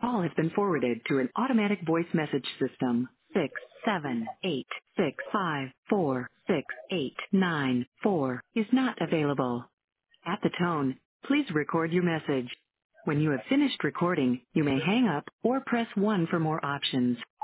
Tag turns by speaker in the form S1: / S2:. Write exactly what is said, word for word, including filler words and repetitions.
S1: call has been forwarded to an automatic voice message system. Six seven eight six five four six eight nine four is not available. At the tone, please record your message. When you have finished recording, you may hang up or press one for more options.